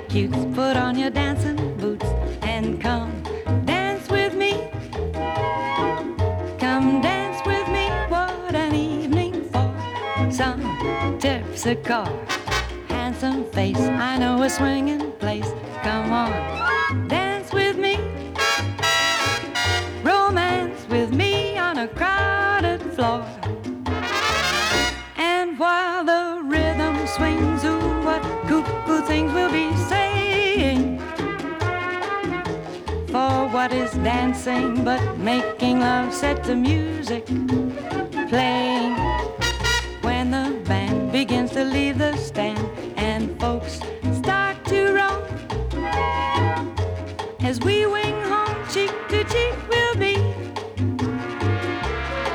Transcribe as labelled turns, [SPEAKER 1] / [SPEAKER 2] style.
[SPEAKER 1] cutes, put on your dancing boots and come dance with me. Come dance with me, what an evening for some terpsichore. Handsome face, I know a swinging place. Come on, dance with me. Romance with me on a crowded floor. And while the rhythm swings, ooh, what cuckoo things we'll be saying. For what is dancing but making love set to music, play